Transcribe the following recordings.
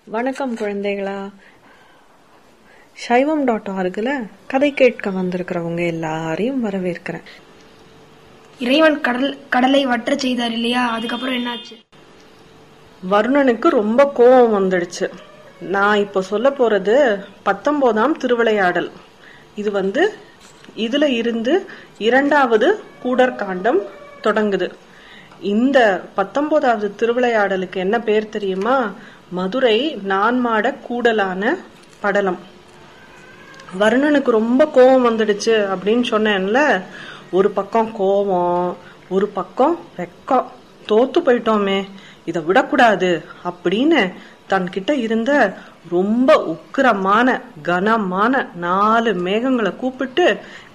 வணக்கம் குழந்தைகளா. சைவம்.orgல கதை கேட்க வந்திருக்கிறவங்க எல்லாரையும் வரவேற்கிறேன். இறைவன் கடலை வற்ற செய்தார் இல்லையா, அதுக்கப்புறம் என்னாச்சு? வருணனுக்கு ரொம்ப கோபம் வந்துடுச்சு. நான் இப்போ சொல்ல போறது 19ஆம் திருவிளையாடல். இது இதுல இருந்து 2வது கூடற்காண்டம் தொடங்குது. இந்த 19வது திருவிளையாடலுக்கு என்ன பேர் தெரியுமா? மதுரை நான்மாட கூடலான படலம். வருணனுக்கு ரொம்ப கோபம் வந்துடுச்சு அப்படின்னு சொன்னேன்ல. ஒரு பக்கம் கோபம், ஒரு பக்கம் வெக்கம். தோத்து போயிட்டோமே, இத விடக்கூடாது அப்படின்னு தன்கிட்ட இருந்த ரொம்ப உக்கிரமான கனமான 4 மேகங்களை கூப்பிட்டு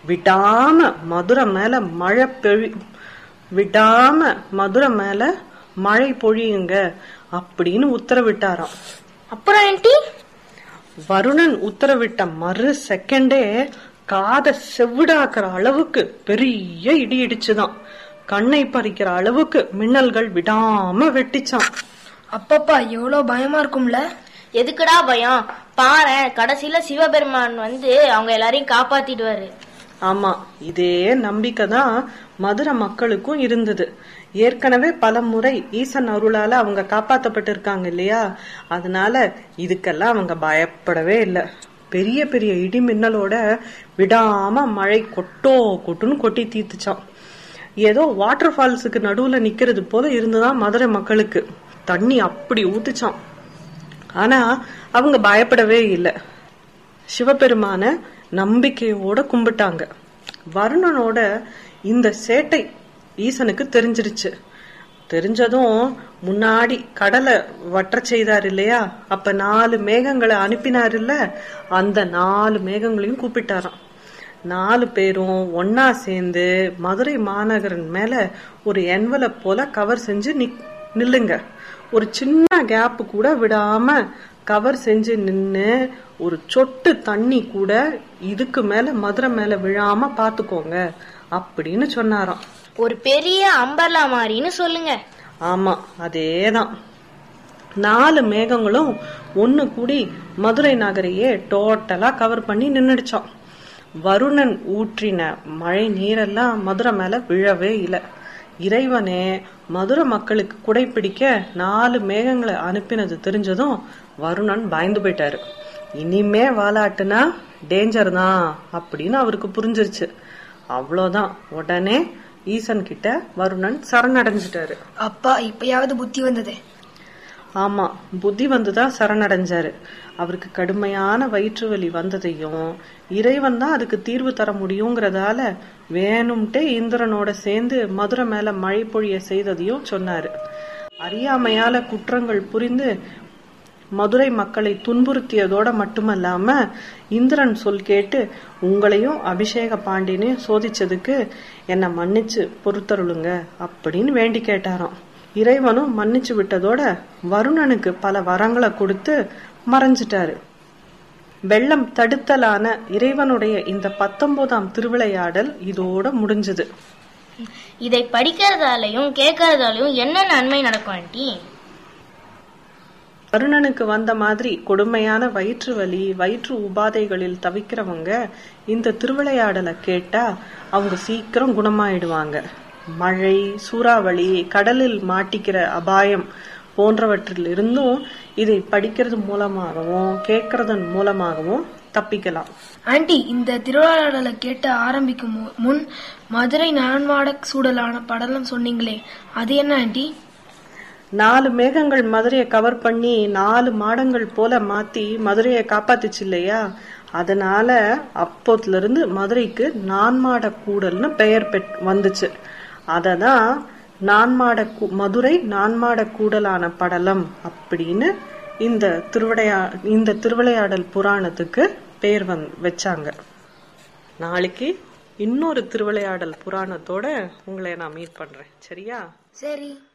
மதுரை மேல மழை பொழியுங்க அப்படின்னு உத்தரவிட்டாராம். அப்புறம் ஆண்டி, வருணன் உத்தரவிட்ட மறு செகண்டே காதை செவிடாக்குற அளவுக்கு பெரிய இடி இடிச்சுதான். கண்ணை பறிக்கிற அளவுக்கு மின்னல்கள் விடாம வெட்டிச்சான். அப்பப்பா எவ்வளவு பயமா இருக்கும்ல. எதுக்குடா பயம்? பாரு, கடைசியில சிவபெருமான் அவங்க எல்லாரையும் காப்பாத்திடுவாரு. ஆமா, இதே நம்பிக்கைதான் மதுரை மக்களுக்கும் இருந்தது. ஏற்கனவே பல முறை ஈசன் அருளால அவங்க காப்பாத்தப்பட்டு இருக்காங்க இல்லையா. அதனால இதுக்கெல்லாம் அவங்க பயப்படவே இல்லை. பெரிய பெரிய இடி மின்னலோட விடாம மழை கொட்டுன்னு கொட்டி தீர்த்துச்சான். ஏதோ வாட்டர் ஃபால்ஸுக்கு நடுவுல நிக்கிறது போல இருந்துதான் மதுரை மக்களுக்கு. தண்ணி அப்படி ஊத்துச்சான். ஆனா அவங்க பயப்படவே இல்லை. சிவபெருமான நம்பிக்கையோட கும்பிட்டாங்க. வருணனோட இந்த சேட்டை ஈசனுக்கு தெரிஞ்சிருச்சு. தெரிஞ்சதும் முன்னாடி கடலை வற்ற செய்தார் இல்லையா, அப்ப 4 மேகங்களை அனுப்பினார் இல்ல, அந்த 4 மேகங்களையும் கூப்பிட்டாராம். 4 பேரும் ஒன்னா சேர்ந்து மதுரை மாநகரன் மேல ஒரு என்வலப் போல கவர் செஞ்சு நில்லுங்க. ஒரு சின்ன கேப் கூட விடாம கவர் செஞ்சு நின்னு ஒரு சொட்டு தண்ணி கூட இதுக்கு மேல மதுரை மேல விழாம பாத்துக்கோங்க அப்படின்னு சொன்னாராம். ஒரு பெரிய அம்பர்லா மாதிரின்னு சொல்லுங்க. ஆமா, அதேதான். 4 மேகங்களும் ஒண்ணு கூடி மதுரை நகரையே டோட்டலா கவர் பண்ணி நின்னுடுச்சான். வருணன் ஊற்றின மழை நீரெல்லாம் மதுரை மேல விழவே இல்லை. இறைவனே மதுரை மக்களுக்கு குடை பிடிக்க 4 மேகங்களை அனுப்பினது தெரிஞ்சதும் வருணன் பயந்து போயிட்டாரு. இனிமே வாலாட்டுனா டேஞ்சர் தான் அப்படின்னு அவருக்கு புரிஞ்சிருச்சு. அவ்வளவுதான், உடனே ஈசன் கிட்ட வருணன் சரணடைஞ்சிட்டாரு. அப்பா, இப்பயாவது புத்தி வந்தது. ஆமா, புத்தி வந்துதான் சரணடைஞ்சாரு. அவருக்கு கடுமையான வயிற்று வலி வந்ததையும் இறைவன் தான் அதுக்கு தீர்வு தர முடியுங்கிறதால வேணும்ட்டே இந்திரனோட சேர்ந்து மதுரை மேல மழை பொழிய செய்ததையும் சொன்னாரு. அறியாமையால குற்றங்கள் புரிந்து மதுரை மக்களை துன்புறுத்தியதோட மட்டுமல்லாம இந்திரன் சொல் கேட்டு உங்களையும் அபிஷேக பாண்டியனையும் சோதிச்சதுக்கு என்ன மன்னிச்சு பொறுத்தருளுங்க அப்படின்னு வேண்டி கேட்டாராம். இறைவனும் மன்னிச்சு விட்டதோட வருணனுக்கு பல வரங்களை கொடுத்து மறைஞ்சிட்டாரு. வெள்ளம் தடுத்தலான இறைவனுடைய இந்த 19ஆம் திருவிளையாடல் இதோட முடிஞ்சது. இதை படிக்கிறதாலையும் கேட்கறதாலையும் என்ன நன்மை நடக்கும் ஆண்டி? வருணனுக்கு வந்த மாதிரி கொடுமையான வயிற்று வலி, வயிற்று உபாதைகளில் தவிக்கிறவங்க இந்த திருவிளையாடலை கேட்டா அவங்க சீக்கிரம் குணமாயிடுவாங்க. மழை, சூறாவளி, கடலில் மாட்டிக்கிற அபாயம் போன்றவற்றில் இருந்தும் இதை படிக்கிறது மூலமாகவும் கேட்கறதன் மூலமாகவும் தப்பிக்கலாம். ஆண்டி, இந்த திருவிளையாடலை கேட்ட ஆரம்பிக்கும் முன் மதுரை நான்மாட சூடலான படலம் சொன்னீங்களே, அது என்ன ஆண்டி? 4 மேகங்கள் மதுரையை கவர் பண்ணி 4 மாடங்கள் போல மாத்தி மதுரையை காப்பாத்துச்சு இல்லையா. அதனால அப்போத்துல இருந்து மதுரைக்கு நான்மாட கூடல்னு பெயர் வந்துச்சு. அததான் மதுரை நான்மாட கூடலான படலம் அப்படின்னு இந்த திருவிளையாடல் புராணத்துக்கு பெயர் வச்சாங்க. நாளைக்கு இன்னொரு திருவிளையாடல் புராணத்தோட உங்களை நான் மீட் பண்றேன். சரியா? சரி.